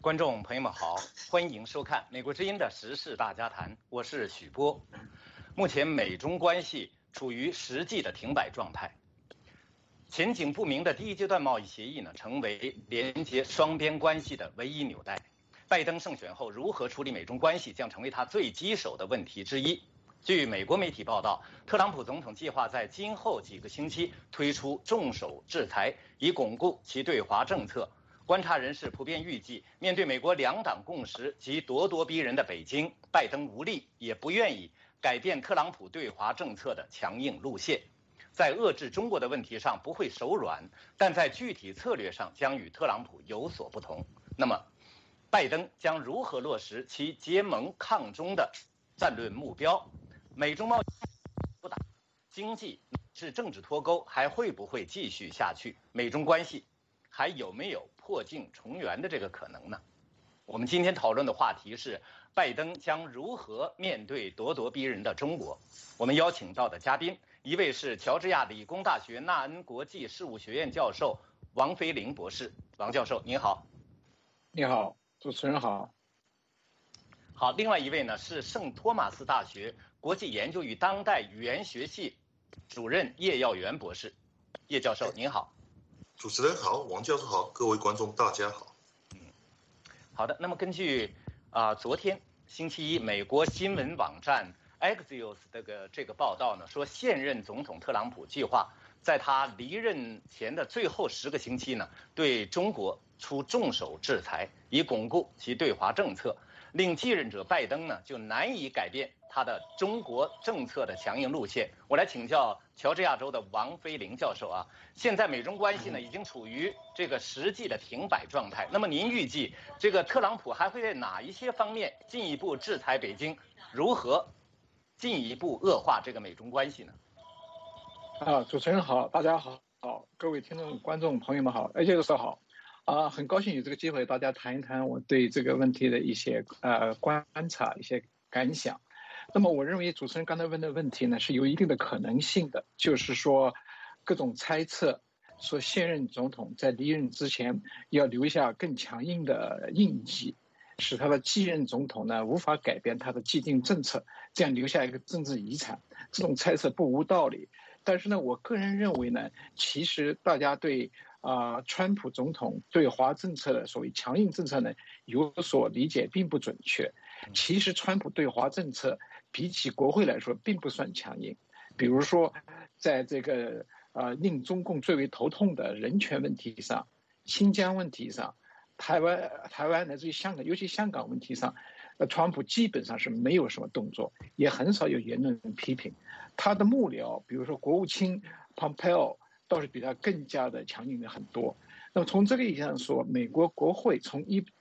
观众朋友们好，欢迎收看美国之音的时事大家谈，我是许波。目前美中关系处于实际的停摆状态，前景不明的第一阶段贸易协议呢，成为连接双边关系的唯一纽带。拜登胜选后如何处理美中关系，将成为他最棘手的问题之一。据美国媒体报道，特朗普总统计划在今后几个星期推出重手制裁，以巩固其对华政策。观察人士普遍预计，面对美国两党共识及咄咄逼人的北京，拜登无力也不愿意改变特朗普对华政策的强硬路线。在遏制中国的问题上不会手软，但在具体策略上将与特朗普有所不同。那么，拜登将如何落实其结盟抗中的战略目标？美中贸易不打，经济是政治脱钩，还会不会继续下去？美中关系还有没有破镜重圆的这个可能呢？我们今天讨论的话题是拜登将如何面对咄咄逼人的中国。我们邀请到的嘉宾，一位是乔治亚理工大学纳恩国际事务学院教授王飞林博士。王教授您好。 你好，主持人好。 好，另外一位呢是圣托马斯大学国际研究与当代语言学系主任叶耀元博士。叶教授您好。 主持人好，王教授好，各位观众大家好。 好的。那么根据昨天星期一美国新闻网站 Axios 这个报道呢，说现任总统特朗普计划在他离任前的最后10个星期呢，对中国出重手制裁，以巩固其对华政策，令继任者拜登呢就难以改变他的中国政策的强硬路线。我来请教乔治亚州的王飞林教授啊，现在美中关系呢已经处于这个实际的停摆状态。那么您预计这个特朗普还会在哪一些方面进一步制裁北京？如何进一步恶化这个美中关系呢？ 主持人好，大家好，各位听众观众朋友们好，叶教授好。很高兴有这个机会，大家谈一谈我对这个问题的一些观察、一些感想。那么，我认为主持人刚才问的问题呢是有一定的可能性的，就是说，各种猜测说现任总统在离任之前要留下更强硬的印记，使他的继任总统呢无法改变他的既定政策，这样留下一个政治遗产。这种猜测不无道理，但是呢，我个人认为呢，其实大家对川普总统对华政策的所谓强硬政策呢有所理解并不准确。其实川普对华政策比起国会来说并不算强硬，比如说在这个令中共最为头痛的人权问题上、新疆问题上、台湾乃至于香港，尤其香港问题上，川普基本上是没有什么动作，也很少有言论批评。他的幕僚，比如说国务卿 Pompeo， 倒是比他更加的强硬的很多。那么从这个意义上说，美国国会从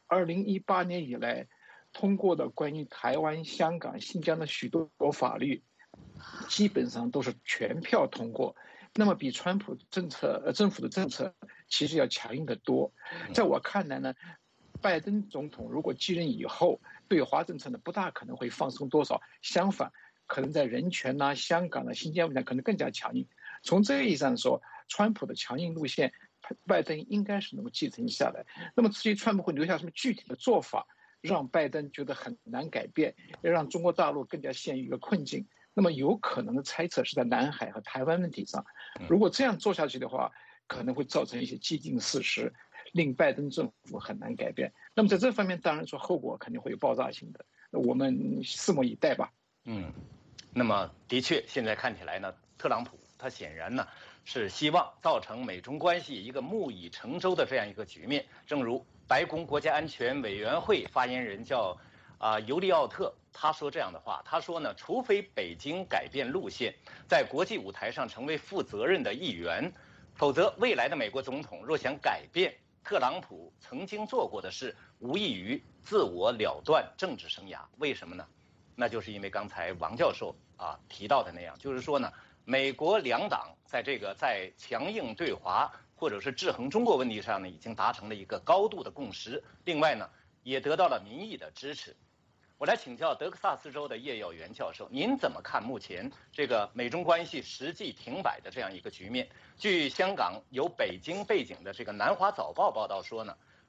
2018年以来通过的关于台湾、香港、新疆的许多法律，基本上都是全票通过。那么比川普政府的政策其实要强硬得多。在我看来呢，拜登总统如果继任以后，对华政策呢不大可能会放松多少，相反，可能在人权香港新疆问题可能更加强硬。从这个意义上说，川普的强硬路线，拜登应该是能够继承下来。那么至于川普会留下什么具体的做法，让拜登觉得很难改变，要让中国大陆更加陷于一个困境，那么有可能的猜测是在南海和台湾问题上。如果这样做下去的话，可能会造成一些既定事实，令拜登政府很难改变。那么在这方面，当然说后果肯定会有爆炸性的。那我们拭目以待吧。 那么的确，现在看起来呢，特朗普他显然呢是希望造成美中关系一个木已成舟的这样一个局面。正如白宫国家安全委员会发言人叫尤利奥特他说这样的话，他说呢，除非北京改变路线，在国际舞台上成为负责任的一员，否则未来的美国总统若想改变特朗普曾经做过的事，无异于自我了断政治生涯。为什么呢？那就是因为刚才王教授提到的那样，就是说呢，美国两党在强硬对华或者是制衡中国问题上呢，已经达成了一个高度的共识。另外呢，也得到了民意的支持。我来请教德克萨斯州的叶耀元教授，您怎么看目前这个美中关系实际停摆的这样一个局面？据香港有北京背景的这个南华早报报道说呢，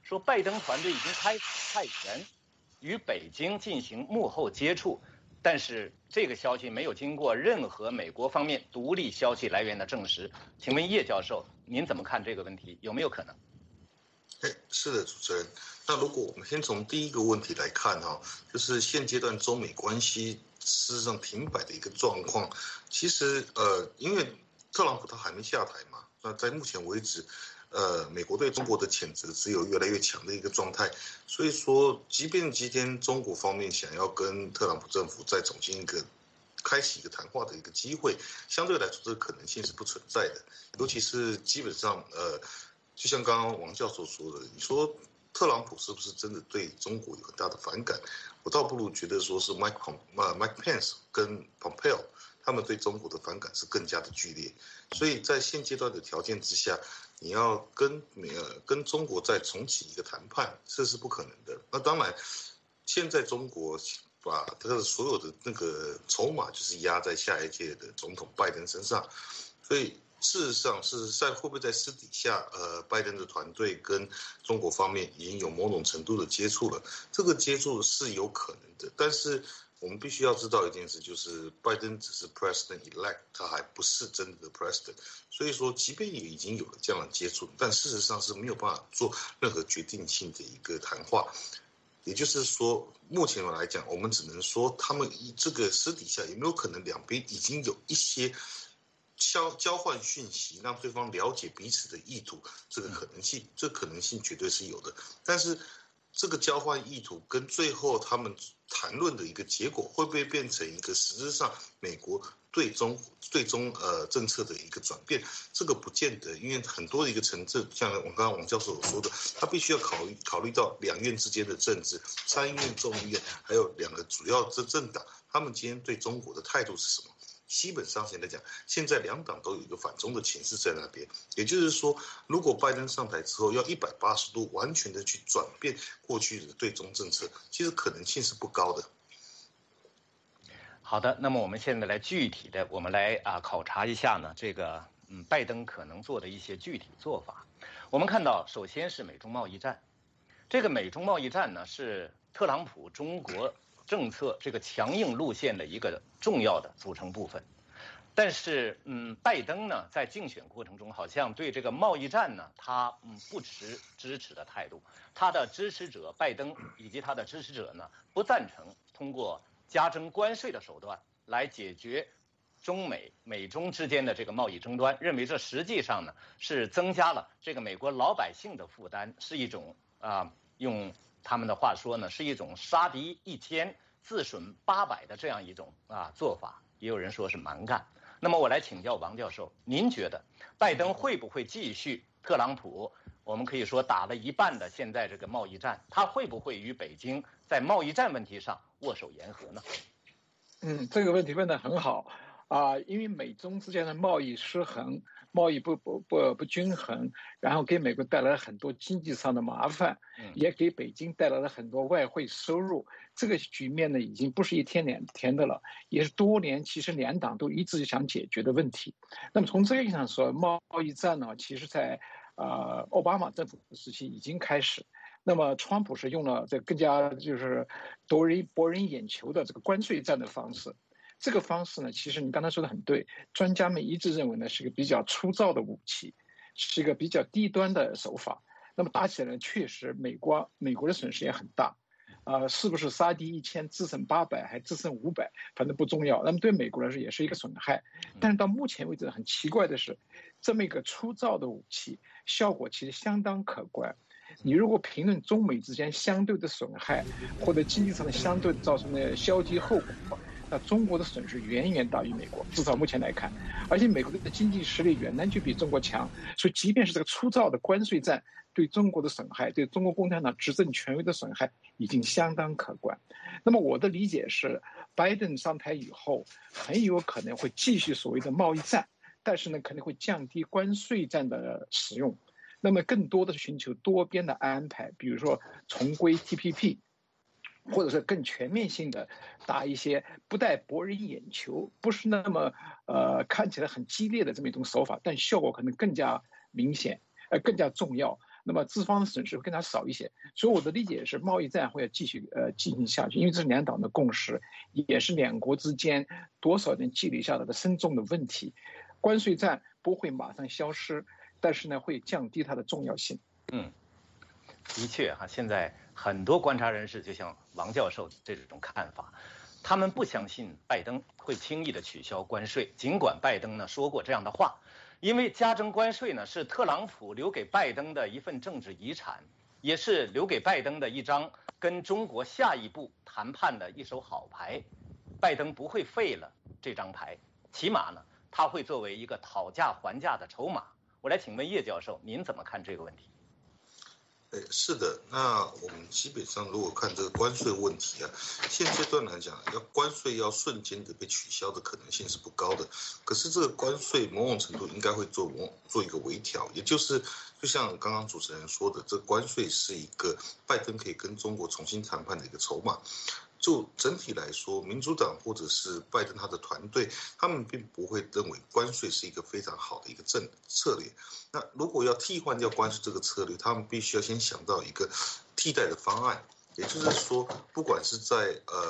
说拜登团队已经开始派员与北京进行幕后接触，但是这个消息没有经过任何美国方面独立消息来源的证实。请问叶教授，您怎么看这个问题？有没有可能？ 是的，主持人。那如果我们先从第一个问题来看哈，就是现阶段中美关系事实上停摆的一个状况，其实因为特朗普他还没下台嘛，那在目前为止，美国对中国的谴责只有越来越强的一个状态，所以说，即便今天中国方面想要跟特朗普政府再重新开启一个谈话的一个机会，相对来说这个可能性是不存在的，尤其是基本上就像刚刚王教授说的，你说特朗普是不是真的对中国有很大的反感？我倒不如觉得说是 Mike Pence 跟 Pompeo 他们对中国的反感是更加的剧烈，所以在现阶段的条件之下，你要跟中国再重启一个谈判，这是不可能的。那当然，现在中国把他的所有的那个筹码就是压在下一届的总统拜登身上，所以。事实上会不会在私底下，拜登的团队跟中国方面已经有某种程度的接触了？这个接触是有可能的，但是我们必须要知道一件事，就是拜登只是 President elect， 他还不是真的 President， 所以说，即便也已经有了这样的接触，但事实上是没有办法做任何决定性的一个谈话。也就是说，目前来讲，我们只能说他们这个私底下有没有可能两边已经有一些。交换讯息，让对方了解彼此的意图，这个可能性绝对是有的。但是，这个交换意图跟最后他们谈论的一个结果，会不会变成一个实质上美国对中政策的一个转变？这个不见得，因为很多的一个层次，像我刚刚王教授所说的，他必须要考虑到两院之间的政治，参议院、众议院，还有两个主要的政党，他们今天对中国的态度是什么？基本上现在讲，现在两党都有一个反中的情势在那边，也就是说，如果拜登上台之后要180度完全的去转变过去的对中政策，其实可能性是不高的。 好的，那么我们现在来具体的，我们来考察一下呢，这个拜登可能做的一些具体做法。我们看到，首先是美中贸易战，这个美中贸易战呢是特朗普中国政策这个强硬路线的一个重要的组成部分，但是拜登呢在竞选过程中好像对这个贸易战呢他不持支持的态度，他的支持者拜登以及他的支持者呢不赞成通过加征关税的手段来解决美中之间的这个贸易争端，认为这实际上呢是增加了这个美国老百姓的负担，是一种用他们的话说呢，是一种杀敌1000自损800的这样一种做法，也有人说是蛮干。那么我来请教王教授，您觉得拜登会不会继续特朗普我们可以说打了一半的现在这个贸易战，他会不会与北京在贸易战问题上握手言和呢？ 这个问题问得很好因为美中之间的贸易失衡，贸易不均衡，然后给美国带来了很多经济上的麻烦，也给北京带来了很多外汇收入。这个局面呢，已经不是一天两天的了，也是多年其实两党都一直想解决的问题。那么从这个意义上说，贸易战呢，其实在奥巴马政府时期已经开始。那么，川普是用了这更加就是博人眼球的这个关税战的方式。这个方式呢，其实你刚才说的很对，专家们一致认为呢是一个比较粗糙的武器，是一个比较低端的手法。那么打起来呢，确实美国的损失也很大，是不是杀敌1000自损800还自损500，反正不重要。那么对美国来说也是一个损害。但是到目前为止很奇怪的是，这么一个粗糙的武器效果其实相当可观。你如果评论中美之间相对的损害，或者经济上的相对造成的消极后果，那中国的损失远远大于美国，至少目前来看。而且美国的经济实力远远就比中国强，所以即便是这个粗糙的关税战对中国的损害，对中国共产党执政权威的损害已经相当可观。那么我的理解是，拜登上台以后很有可能会继续所谓的贸易战，但是呢可能会降低关税战的使用，那么更多的是寻求多边的安排，比如说重归 TPP， 或者是更全面性的打一些不带博人眼球，不是那么看起来很激烈的这么一种手法，但效果可能更加明显，更加重要。 那么资方的损失会更加少一些。所以我的理解是，贸易战会继续进行下去，因为这是两党的共识，也是两国之间多少年积累下来的深重的问题。关税战不会马上消失，但是呢，会降低它的重要性。 的确哈，现在很多观察人士就像王教授这种看法，他们不相信拜登会轻易的取消关税，尽管拜登呢说过这样的话，因为加征关税呢是特朗普留给拜登的一份政治遗产，也是留给拜登的一张跟中国下一步谈判的一手好牌。拜登不会废了这张牌，起码呢他会作为一个讨价还价的筹码。我来请问叶教授，您怎么看这个问题？ 是的，那我们基本上如果看这个关税问题啊，现阶段来讲，关税要瞬间的被取消的可能性是不高的。可是这个关税某种程度应该会做一个微调，也就是就像刚刚主持人说的，这关税是一个拜登可以跟中国重新谈判的一个筹码。就整体来说，民主党或者是拜登他的团队，他们并不会认为关税是一个非常好的一个策略。那如果要替换掉关税这个策略，他们必须要先想到一个替代的方案。也就是说，不管是在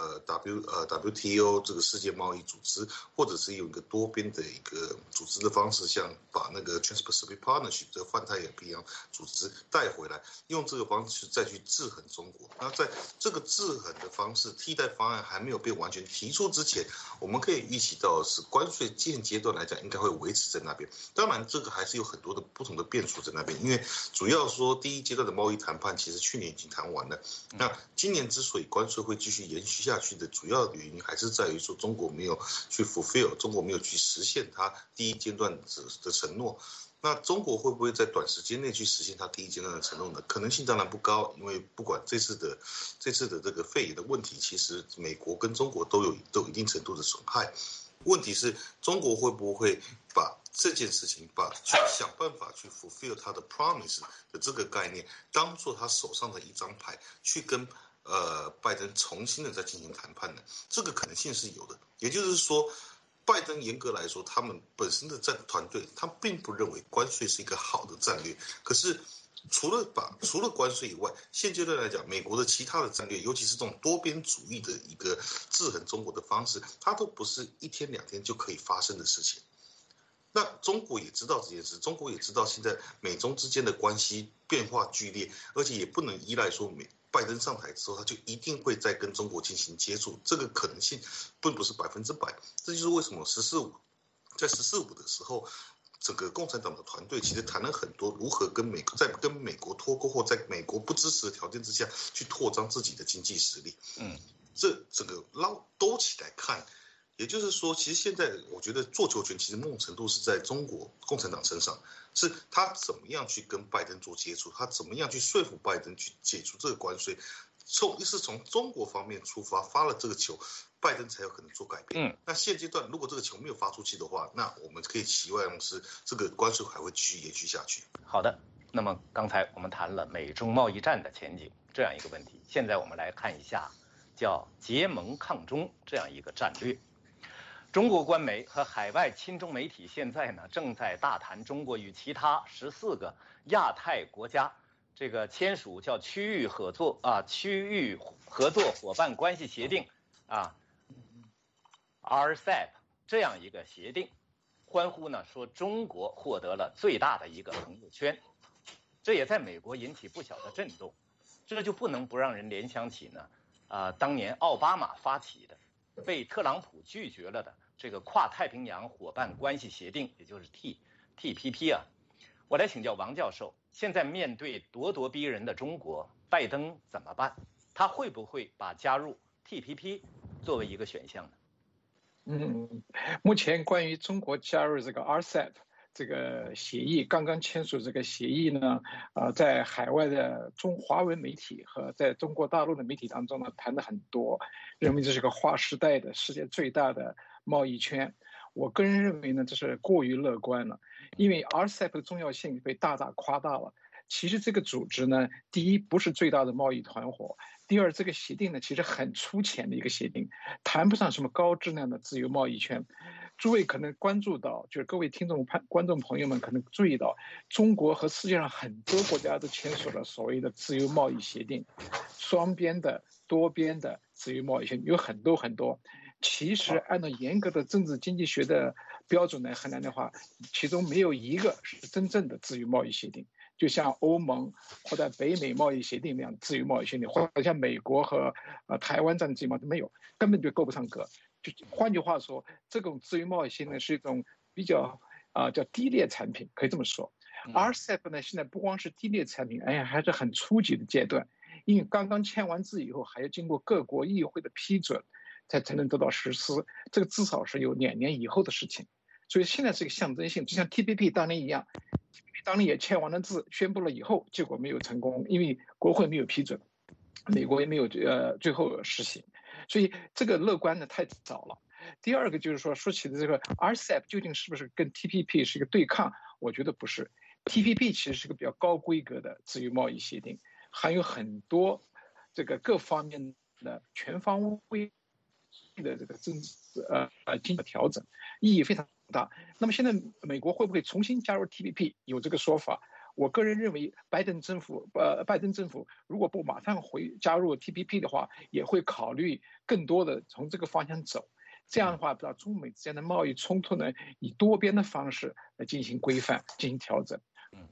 WTO 这个世界贸易组织，或者是用一个多边的一个组织的方式，像把那个 Trans-Pacific Partnership 这个泛太平洋组织带回来，用这个方式再去制衡中国。那在这个制衡的方式替代方案还没有被完全提出之前，我们可以预期到的是关税现阶段来讲应该会维持在那边。当然，这个还是有很多的不同的变数在那边，因为主要说第一阶段的贸易谈判其实去年已经谈完了。那今年之所以关税会继续延续下去的主要的原因，还是在于说中国没有去 fulfill， 中国没有去实现它第一阶段的承诺。那中国会不会在短时间内去实现它第一阶段的承诺呢？可能性当然不高，因为不管这次的这个肺炎的问题，其实美国跟中国都有一定程度的损害。问题是中国会不会把这件事情去想办法去 fulfill 它的 promise 的这个概念，当做他手上的一张牌，去跟拜登重新的再进行谈判呢？这个可能性是有的。也就是说，拜登严格来说，他们本身的团队，他并不认为关税是一个好的战略。可是除了关税以外，现阶段来讲，美国的其他的战略，尤其是这种多边主义的一个制衡中国的方式，它都不是一天两天就可以发生的事情。那中国也知道这件事，中国也知道现在美中之间的关系变化剧烈，而且也不能依赖说拜登上台之后，他就一定会再跟中国进行接触，这个可能性并不是100%。这就是为什么在14五的时候，整个共产党的团队其实谈了很多如何在跟美国脱钩，或在美国不支持的条件之下去扩张自己的经济实力。这整个兜起来看。也就是说，其实现在我觉得做球权其实某种程度是在中国共产党身上，是他怎么样去跟拜登做接触，他怎么样去说服拜登去解除这个关税，是从中国方面出发了这个球，拜登才有可能做改变。那现阶段如果这个球没有发出去的话，那我们可以期望是这个关税还会继续延续下去。 好的，那么刚才我们谈了美中贸易战的前景这样一个问题，现在我们来看一下叫结盟抗中这样一个战略。中国官媒和海外亲中媒体现在呢正在大谈中国与其他14个亚太国家这个签署叫区域合作伙伴关系协定RCEP 这样一个协定，欢呼呢说中国获得了最大的一个朋友圈，这也在美国引起不小的震动。这就不能不让人联想起呢当年奥巴马发起的被特朗普拒绝了的这个跨太平洋伙伴关系协定，也就是 TPP 啊。我来请教王教授，现在面对咄咄逼人的中国，拜登怎么办？他会不会把加入 TPP 作为一个选项呢？ 目前关于中国加入这个 RCEP 这个协议，刚刚签署这个协议呢，在海外的华文媒体和在中国大陆的媒体当中呢，谈的很多，认为这是个划时代的世界最大的贸易圈。我个人认为呢，这是过于乐观了，因为 RCEP 的重要性被大大夸大了。其实这个组织呢，第一不是最大的贸易团伙，第二这个协定呢其实很粗浅的一个协定，谈不上什么高质量的自由贸易圈。 诸位可能关注到，就是各位观众朋友们可能注意到，中国和世界上很多国家都签署了所谓的自由贸易协定，双边的、多边的自由贸易协定有很多很多。其实按照严格的政治经济学的标准来衡量的话，其中没有一个是真正的自由贸易协定。就像欧盟或者北美贸易协定那样自由贸易协定，或者像美国和台湾这样的自由贸易没有，根本就够不上格。就换句话说，这种自由贸易协定是一种比较叫低劣产品，可以这么说。RCEP 呢，现在不光是低劣产品，还是很初级的阶段，因为刚刚签完字以后，还要经过各国议会的批准，才能得到实施。这个至少是有2年以后的事情，所以现在是个象征性，就像 TPP 当年一样。当年也签完了字，宣布了以后，结果没有成功，因为国会没有批准，美国也没有最后实行，所以这个乐观的太早了。第二个就是说起的这个 RCEP 究竟是不是跟 TPP 是一个对抗？我觉得不是。TPP 其实是个比较高规格的自由贸易协定，含有很多这个各方面的全方位的这个政治经济调整，意义非常大。那么现在美国会不会重新加入 TPP？ 有这个说法。我个人认为，拜登政府如果不马上加入 TPP 的话，也会考虑更多的从这个方向走。这样的话，中美之间的贸易冲突呢，以多边的方式来进行规范、进行调整。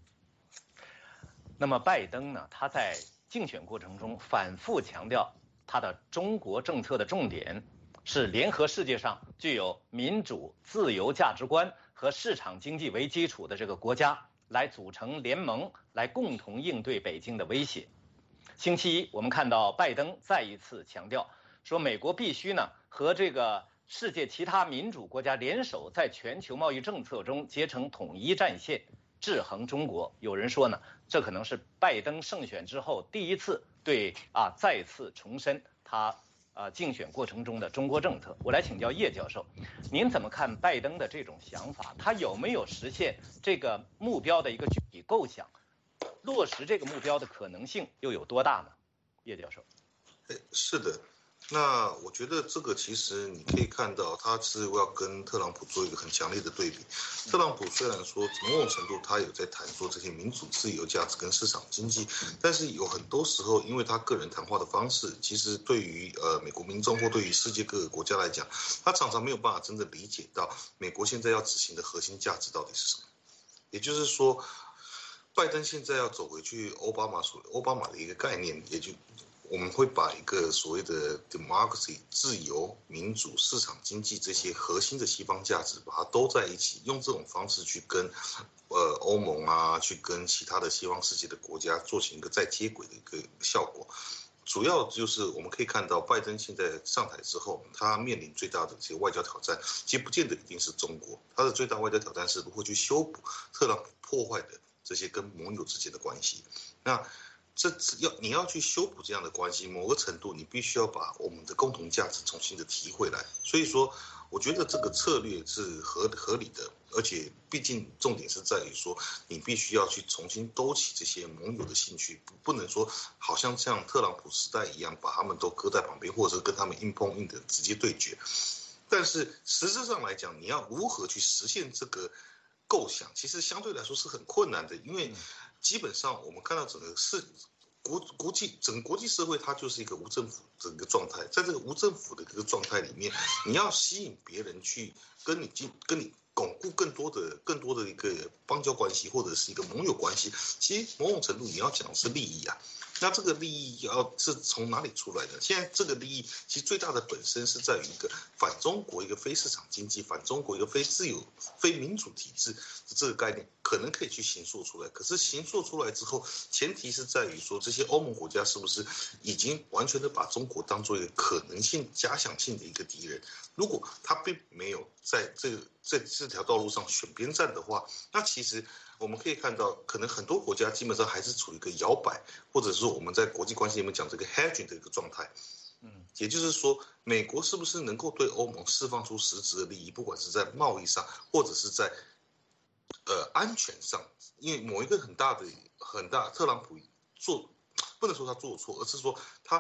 那么拜登呢，他在竞选过程中反复强调他的中国政策的重点是联合世界上具有民主、自由价值观和市场经济为基础的这个国家，来组成联盟，来共同应对北京的威胁。星期一，我们看到拜登再一次强调说，美国必须呢和这个世界其他民主国家联手，在全球贸易政策中结成统一战线，制衡中国。有人说呢，这可能是拜登胜选之后第一次再次重申他竞选过程中的中国政策。我来请教叶教授，您怎么看拜登的这种想法？他有没有实现这个目标的一个具体构想？落实这个目标的可能性又有多大呢？叶教授。 是的，那我觉得这个其实你可以看到，他是要跟特朗普做一个很强烈的对比。特朗普虽然说某种程度他有在谈说这些民主、自由价值跟市场经济，但是有很多时候，因为他个人谈话的方式，其实对于美国民众或对于世界各个国家来讲，他常常没有办法真正理解到美国现在要执行的核心价值到底是什么。也就是说，拜登现在要走回去奥巴马的一个概念，也就我们会把一个所谓的 democracy 自由、民主、市场经济这些核心的西方价值，把它都在一起，用这种方式去跟欧盟去跟其他的西方世界的国家做成一个再接轨的一个效果。主要就是我们可以看到，拜登现在上台之后，他面临最大的这些外交挑战，其实不见得一定是中国，他的最大外交挑战是如何去修补特朗普破坏的这些跟盟友之间的关系。那你要去修补这样的关系，某个程度你必须要把我们的共同价值重新的提回来。所以说，我觉得这个策略是合理的，而且毕竟重点是在于说，你必须要去重新兜起这些盟友的兴趣，不能说好像像特朗普时代一样，把他们都搁在旁边，或者是跟他们硬碰硬的直接对决。但是实质上来讲，你要如何去实现这个构想，其实相对来说是很困难的，因为基本上我们看到整个整个国际社会，它就是一个无政府的一个状态。在这个无政府的这个状态里面，你要吸引别人去跟你巩固更多的一个邦交关系，或者是一个盟友关系，其实某种程度你要讲的是利益啊。那这个利益是从哪里出来的？现在这个利益其实最大的本身是在于一个反中国、一个非市场经济、反中国、一个非自由、非民主体制的这个概念，可能可以去形塑出来。可是形塑出来之后，前提是在于说这些欧盟国家是不是已经完全的把中国当做一个可能性、假想性的一个敌人？如果他并没有在这条道路上选边站的话，那其实我们可以看到，可能很多国家基本上还是处于一个摇摆，或者说我们在国际关系里面讲这个 hedging 的一个状态。也就是说，美国是不是能够对欧盟释放出实质的利益，不管是在贸易上，或者是在安全上？因为某一个很大，特朗普不能说他做错，而是说他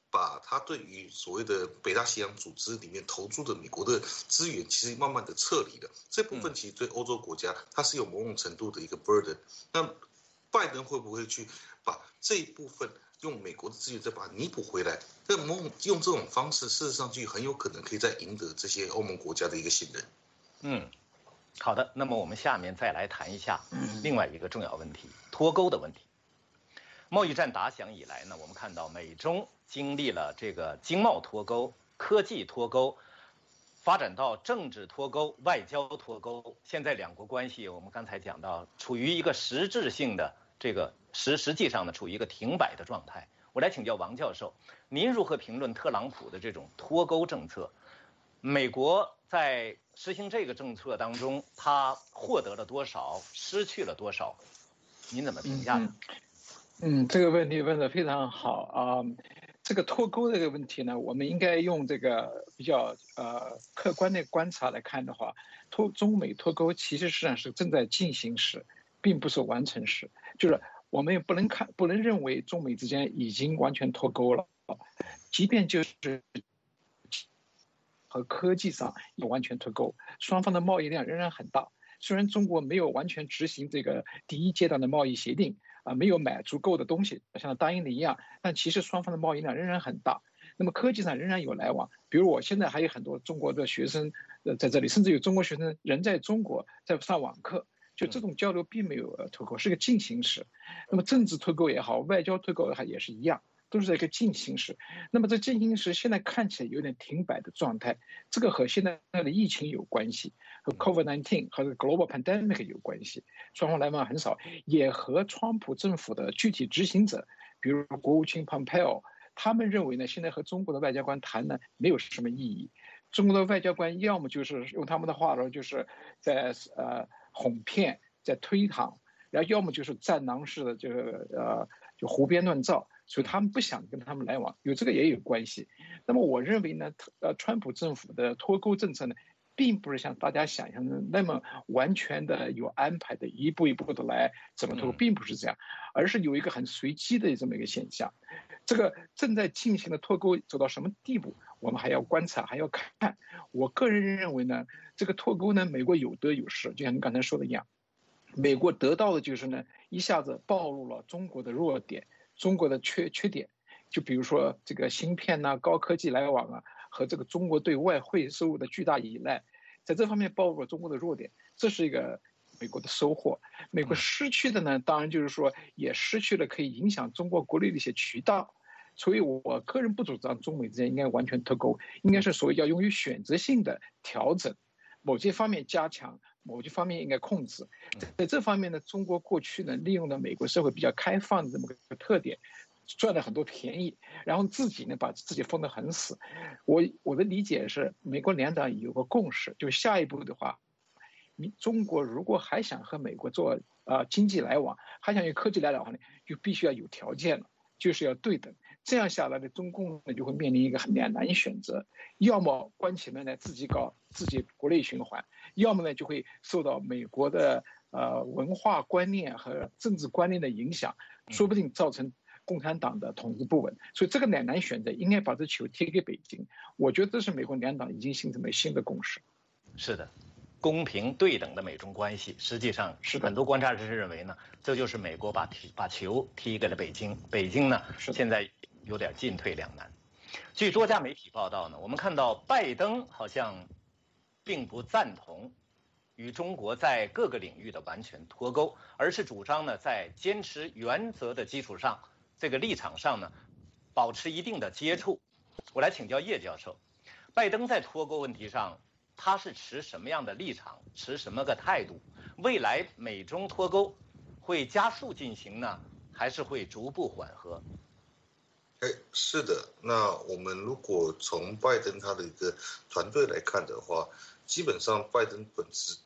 把他对于所谓的北大西洋组织里面投注的美国的资源，其实慢慢的撤离了。这部分其实对欧洲国家它是有某种程度的一个 burden。那拜登会不会去把这一部分用美国的资源再把它弥补回来？用这种方式，事实上就很有可能可以再赢得这些欧盟国家的一个信任。 好的。那么我们下面再来谈一下另外一个重要问题——脱钩的问题。贸易战打响以来呢，我们看到美中经历了这个经贸脱钩、科技脱钩，发展到政治脱钩、外交脱钩。现在两国关系，我们刚才讲到，处于一个实质性的这个实际上呢，处于一个停摆的状态。我来请教王教授，您如何评论特朗普的这种脱钩政策？美国在实行这个政策当中，他获得了多少，失去了多少？您怎么评价呢？ 这个问题问得非常好啊。这个脱钩这个问题呢，我们应该用这个比较客观的观察来看的话，中美脱钩其实实际上是正在进行时，并不是完成时。就是我们也不能认为中美之间已经完全脱钩了，即便就是和科技上也完全脱钩，双方的贸易量仍然很大。虽然中国没有完全执行这个第一阶段的贸易协定没有买足够的东西，像答应的一样，但其实双方的贸易量仍然很大。那么科技上仍然有来往，比如我现在还有很多中国的学生在这里，甚至有中国学生人在中国在上网课，就这种交流并没有脱钩，是个进行时。那么政治脱钩也好，外交脱钩也好，也是一样。都是在一个进行时。那么这进行时现在看起来有点停摆的状态，这个和现在的疫情有关系，和 COVID-19 和 Global Pandemic 有关系，双方来往很少，也和川普政府的具体执行者，比如国务卿 Pompeo， 他们认为呢，现在和中国的外交官谈呢没有什么意义。中国的外交官要么就是用他们的话说，就是在哄骗，在推搪，然后要么就是战狼式的就胡编乱造。所以他们不想跟他们来往，有这个也有关系。那么我认为呢，川普政府的脱钩政策呢，并不是像大家想象的那么完全的有安排的，一步一步的来怎么脱钩，并不是这样，而是有一个很随机的这么一个现象。这个正在进行的脱钩走到什么地步，我们还要观察，还要看。我个人认为呢，这个脱钩呢，美国有得有失，就像你刚才说的一样，美国得到的就是呢，一下子暴露了中国的弱点。中国的缺点，就比如说这个芯片呐、高科技来往啊，和这个中国对外汇收入的巨大依赖，在这方面暴露了中国的弱点，这是一个美国的收获。美国失去的呢，当然就是说也失去了可以影响中国国内的一些渠道。所以我个人不主张中美之间应该完全脱钩，应该是所谓要用于选择性的调整，某些方面加强，某些方面应该控制。在这方面呢，中国过去呢利用了美国社会比较开放的这么个特点，赚了很多便宜，然后自己呢把自己封得很死。我的理解是，美国两党有个共识，就下一步的话，中国如果还想和美国做经济来往，还想有科技来往呢，就必须要有条件了，就是要对等。这样下来的中共呢就会面临一个很两难选择，要么关起门来自己搞自己国内循环，要么呢就会受到美国的文化观念和政治观念的影响，说不定造成共产党的统治不稳。所以这个两难选择应该把这球贴给北京。我觉得这是美国两党已经形成了新的共识。 是的。公平对等的美中关系，实际上很多观察人士认为呢，这就是美国把球踢给了北京，北京呢现在有点进退两难。据多家媒体报道呢，我们看到拜登好像并不赞同与中国在各个领域的完全脱钩，而是主张呢在坚持原则的基础上，这个立场上呢保持一定的接触。我来请教叶教授，拜登在脱钩问题上，他是持什么样的立场，持什么个态度？未来美中脱钩会加速进行呢，还是会逐步缓和？ 是的。那我们如果从拜登他的一个团队来看的话，基本上拜登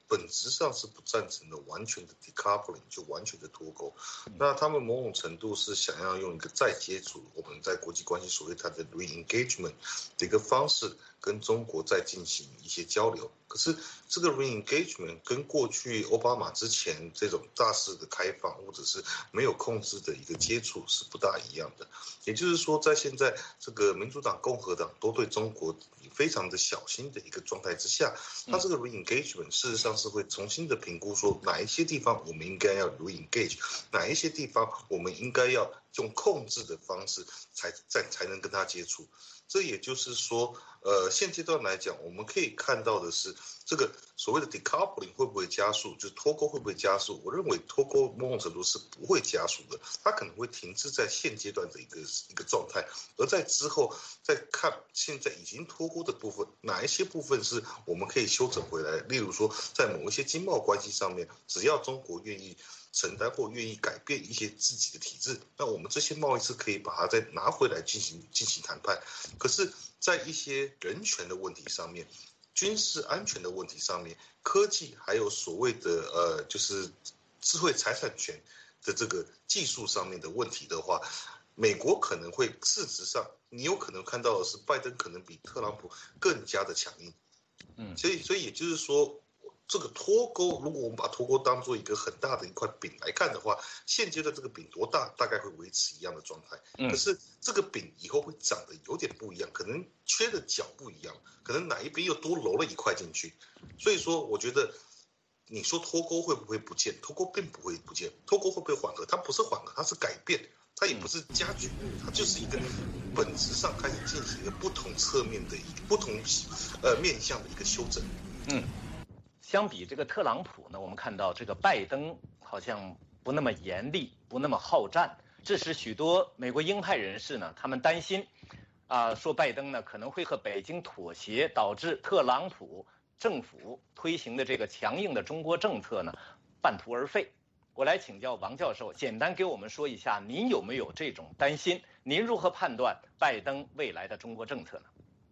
本质上是不赞成的完全的 decoupling， 就完全的脱钩。那他们某种程度是想要用一个再接触，我们在国际关系所谓它的 re-engagement 的一个方式，跟中国再进行一些交流。可是这个 re-engagement 跟过去奥巴马之前这种大肆的开放或者是没有控制的一个接触是不大一样的。也就是说，在现在这个民主党、共和党都对中国非常的小心的一个状态之下，它这个 re-engagement 事实上是会重新的评估说哪一些地方我们应该要 re-engage， 哪一些地方我们应该要用控制的方式才能跟他接触。这也就是说，现阶段来讲，我们可以看到的是，这个所谓的 decoupling 会不会加速，就是脱钩会不会加速？我认为脱钩某种程度是不会加速的，它可能会停滞在现阶段的一个状态，而在之后再看现在已经脱钩的部分，哪一些部分是我们可以修整回来？例如说，在某一些经贸关系上面，只要中国愿意承担或愿意改变一些自己的体制，那我们这些贸易是可以把它再拿回来进行谈判。可是，在一些人权的问题上面、军事安全的问题上面、科技还有所谓的就是智慧财产权的这个技术上面的问题的话，美国可能会事实上，你有可能看到的是，拜登可能比特朗普更加的强硬。所以也就是说，这个脱钩，如果我们把脱钩当做一个很大的一块饼来看的话，现阶段这个饼多大，大概会维持一样的状态。可是这个饼以后会长得有点不一样，可能缺的角不一样，可能哪一边又多揉了一块进去。所以说，我觉得你说脱钩会不会不见？脱钩并不会不见，脱钩会不会缓和？它不是缓和，它是改变。它也不是加剧，它就是一个本质上开始进行一个不同侧面的一个不同面向的一个修正。 相比这个特朗普呢，我们看到这个拜登好像不那么严厉，不那么好战，致使许多美国鹰派人士呢，他们担心，说拜登呢可能会和北京妥协，导致特朗普政府推行的这个强硬的中国政策呢半途而废。我来请教王教授，简单给我们说一下，您有没有这种担心？您如何判断拜登未来的中国政策呢？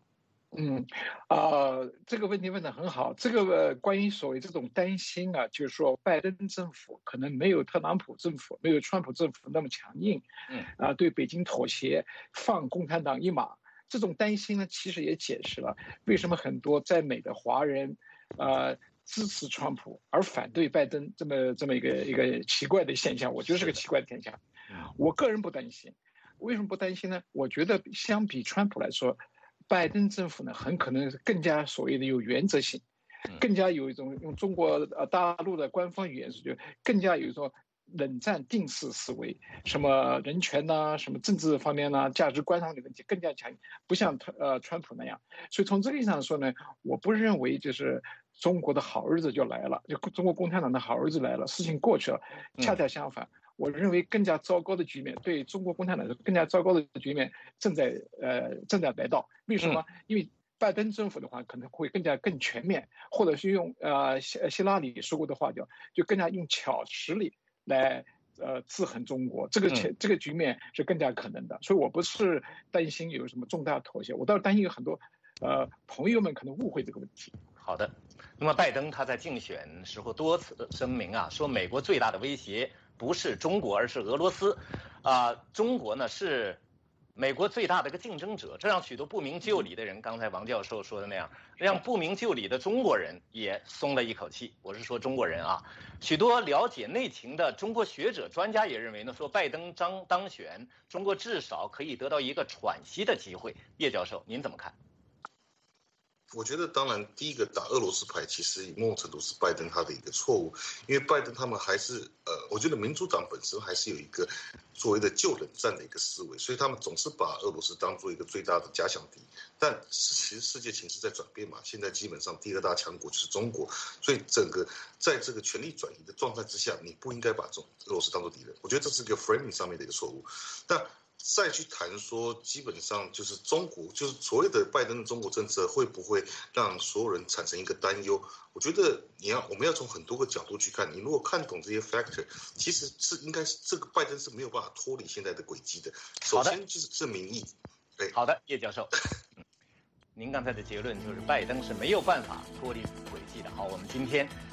这个问题问得很好。这个关于所谓这种担心啊，就是说拜登政府可能没有特朗普政府、没有川普政府那么强硬，对北京妥协，放共产党一马。这种担心呢，其实也解释了为什么很多在美的华人，支持川普而反对拜登这么一个奇怪的现象。我觉得是个奇怪的现象。我个人不担心。为什么不担心呢？我觉得相比川普来说，拜登政府呢很可能更加所谓的有原则性，更加有一种用中国大陆的官方语言是就更加有一种冷战定式思维，什么人权呐、什么政治方面呐、价值观上的问题更加强，不像川普那样。所以从这个意义上说呢，我不认为就是中国的好日子就来了，就中国共产党的好日子来了，事情过去了。恰恰相反，我认为更加糟糕的局面，对中国共产党来说更加糟糕的局面正在来到。为什么？因为拜登政府的话可能会更全面，或者是用希拉里说过的话就更加用巧实力来制衡中国，这个局面是更加可能的。所以我不是担心有什么重大妥协，我倒是担心有很多朋友们可能误会这个问题。 好的，那么拜登他在竞选时候多次声明说美国最大的威胁不是中国，而是俄罗斯，中国呢是美国最大的一个竞争者，这让许多不明就里的人，刚才王教授说的那样，让不明就里的中国人也松了一口气。我是说中国人许多了解内情的中国学者专家也认为呢，说拜登当选，中国至少可以得到一个喘息的机会。叶教授，您怎么看？ 我觉得，当然，第一个打俄罗斯牌，其实某种程度是拜登他的一个错误，因为拜登他们还是我觉得民主党本身还是有一个所谓的旧冷战的一个思维，所以他们总是把俄罗斯当做一个最大的假想敌。但其实世界情势在转变嘛，现在基本上第二大强国就是中国，所以整个在这个权力转移的状态之下，你不应该把俄罗斯当做敌人。我觉得这是一个 framing 上面的一个错误。但再去谈说，基本上就是中国，就是所谓的拜登的中国政策会不会让所有人产生一个担忧？我觉得我们要从很多个角度去看。你如果看懂这些 factor， 其实是应该是这个拜登是没有办法脱离现在的轨迹的。首先就是民意。 好的，叶教授，您刚才的结论就是拜登是没有办法脱离轨迹的。好，我们今天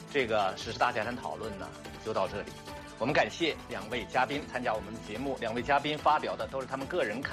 这个时事大家谈讨论呢就到这里。我们感谢2位嘉宾参加我们的节目，2位嘉宾发表的都是他们个人看